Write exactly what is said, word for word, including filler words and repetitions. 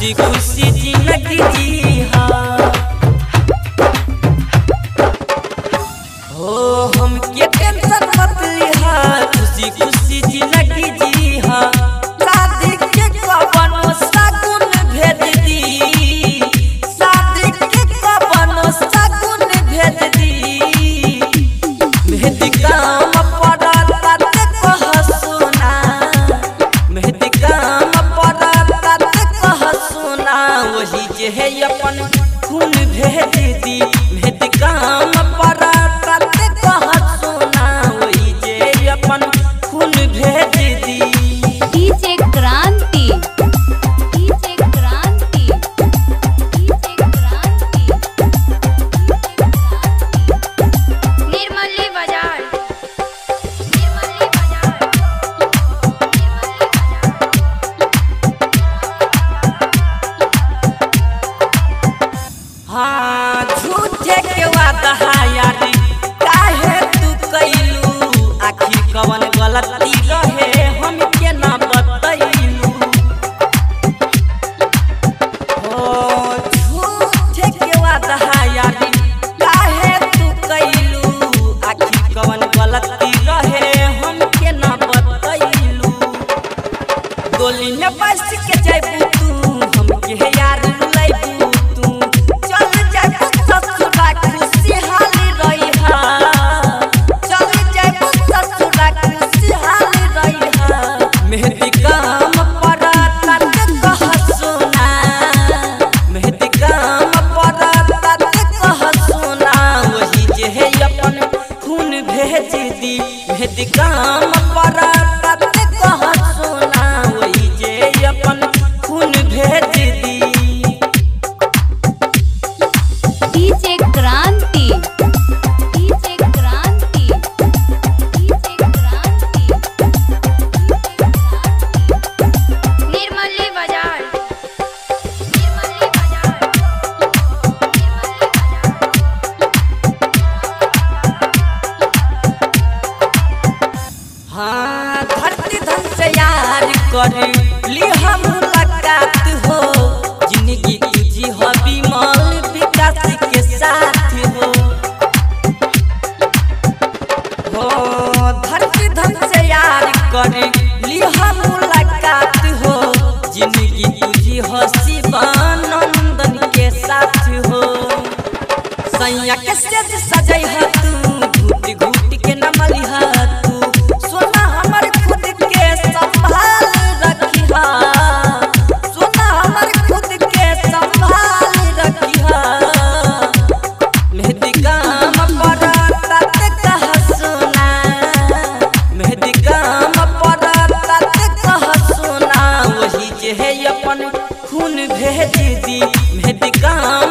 खुशी खुशी जिंदगी जीहा हो हमके टेंशन मत लिहा खुशी खुशी जिंदगी जीहा शादी के कवनो शगुन भेज दी शादी के कवनो शगुन भेज दी मेहंदी काम पड़ता ते कह सुना मेहंदी काम पड़ता ते कह सुना वही जे है अपन खून भेज दी मेहंदी काम पड़ता ते कह सुना वही जे अपन खून भेज दी। DJ Kranti DJ Kranti DJ Kranti Nirmali बाजार निर्मली बाजार हाँ झूठे के वादा यारी काहे तू कैलू आखिर कवन गलती रहे हमके ना बतैलू हो झूठे के वादा यारी काहे तू कैलू आखिर कवन गलती रहे हमके ना बतैलू गोली में बस के जाबू तू हमके यार लैबू तू चल जाबू ससुरा खुशी हाली रहिहा चल जाबू ससुरा खुशी हाली रहिहा मेहंदी काम पड़ता ते कह सुना मेहंदी काम पड़ता ते कह सुना वही जे है अपन खून भेज दी मेहंदी काम पड़ता ते कह सुना वही जे अपन खून भेज दी। DJ Kranti DJ Kranti DJ Kranti Nirmali बाजार निर्मली बाजार हाँ धरती धन से यार कर ली हम मुलाकात हो जिंदगी तुझी हो विमल विकास के साथ हो हो धरती धन से यार कर ली हम मुलाकात हो जिंदगी तुझी हो शिवानंदन के साथ हो सैया के सेज सजई ह तू घूट घूट के न मलिहा तू सोना हमर खुद के संभाल रखिहा सोना हमर खुद के संभाल रखिहा मेहंदी काम पड़ता ते कह सुना मेहंदी काम पड़ता ते कह सुना वही जे है अपन खून भेज दी मेहंदी काम